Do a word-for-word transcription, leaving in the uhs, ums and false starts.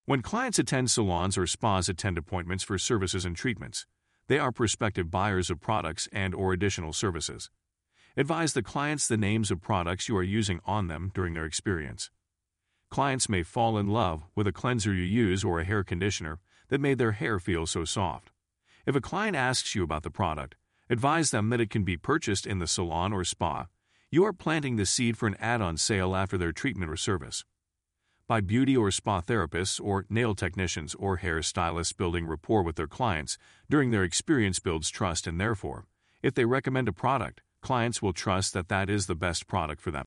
When clients attend salons or spas attend appointments for services and treatments, they are prospective buyers of products and or additional services. Advise the clients the names of products you are using on them during their experience. Clients may fall in love with a cleanser you use or a hair conditioner that made their hair feel so soft. If a client asks you about the product, advise them that it can be purchased in the salon or spa. You are planting the seed for an add-on sale after their treatment or service. By beauty or spa therapists or nail technicians or hair stylists building rapport with their clients during their experience builds trust, and therefore, if they recommend a product, clients will trust that that is the best product for them.